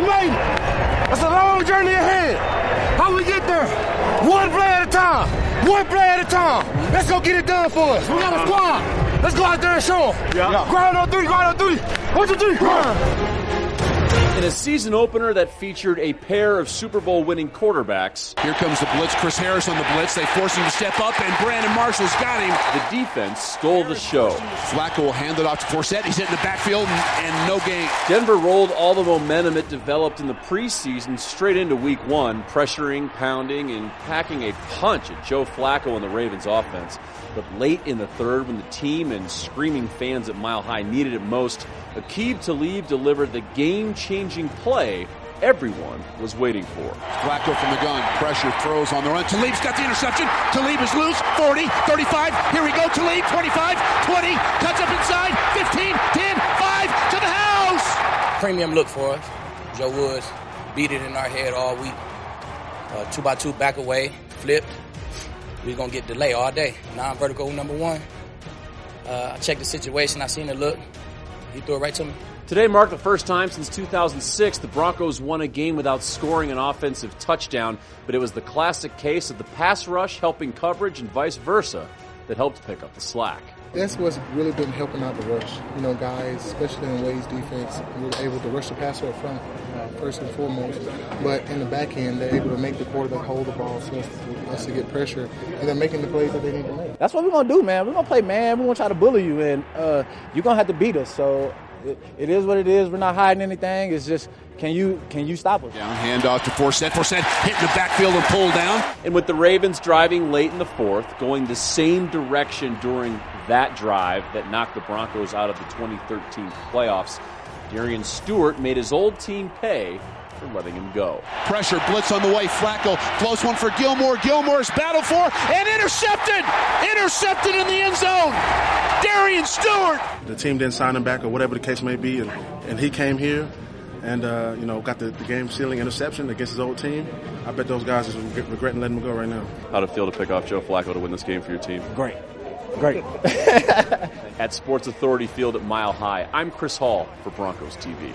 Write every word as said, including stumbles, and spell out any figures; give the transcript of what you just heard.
made it. That's a long journey ahead. How we get there? One play at a time. One play at a time. Let's go get it done for us. We got a squad. Let's go out there and show them. Yeah. Grind on three, grind on three. One, two, three, grind. In a season opener that featured a pair of Super Bowl winning quarterbacks. Here comes the blitz. Chris Harris on the blitz. They force him to step up, and Brandon Marshall's got him. The defense stole the show. Flacco will hand it off to Forsett. He's hitting the backfield, and, and no gain. Denver rolled all the momentum it developed in the preseason straight into week one, pressuring, pounding, and packing a punch at Joe Flacco and the Ravens offense. But late in the third, when the team and screaming fans at Mile High needed it most, Aqib Talib delivered the game-changing play everyone was waiting for. Flacco from the gun, pressure, throws on the run. Talib's got the interception. Talib is loose. forty, thirty-five. Here we go. Talib, twenty-five, twenty. Cuts up inside. fifteen, ten, five. To the house. Premium look for us. Joe Woods beat it in our head all week. Uh, two by two back away, flipped. We're going to get delay all day. Non-vertical number one. Uh, I checked the situation. I seen the look. He threw it right to me. Today marked the first time since two thousand six the Broncos won a game without scoring an offensive touchdown, but it was the classic case of the pass rush helping coverage and vice versa that helped pick up the slack. That's what's really been helping out the rush. You know, guys, especially in Wade's defense, were able to rush the passer up front, uh, first and foremost. But in the back end, they're able to make the quarterback hold the ball so as to, as to get pressure, and they're making the plays that they need to make. That's what we're going to do, man. We're going to play man. We're going to try to bully you, and uh, you're going to have to beat us. So it, it is what it is. We're not hiding anything. It's just, can you can you stop us? Down, handoff to Forsett. Forsett hitting the backfield and pulled down. And with the Ravens driving late in the fourth, going the same direction during that drive that knocked the Broncos out of the twenty thirteen playoffs, Darian Stewart made his old team pay for letting him go. Pressure, blitz on the way. Flacco, close one for Gilmore. Gilmore's battle for, and intercepted! Intercepted in the end zone! Darian Stewart! The team didn't sign him back or whatever the case may be, and, and he came here and, uh, you know, got the, the game-sealing interception against his old team. I bet those guys are regretting letting him go right now. How'd it feel to pick off Joe Flacco to win this game for your team? Great. Great. At Sports Authority Field at Mile High, I'm Chris Hall for Broncos T V.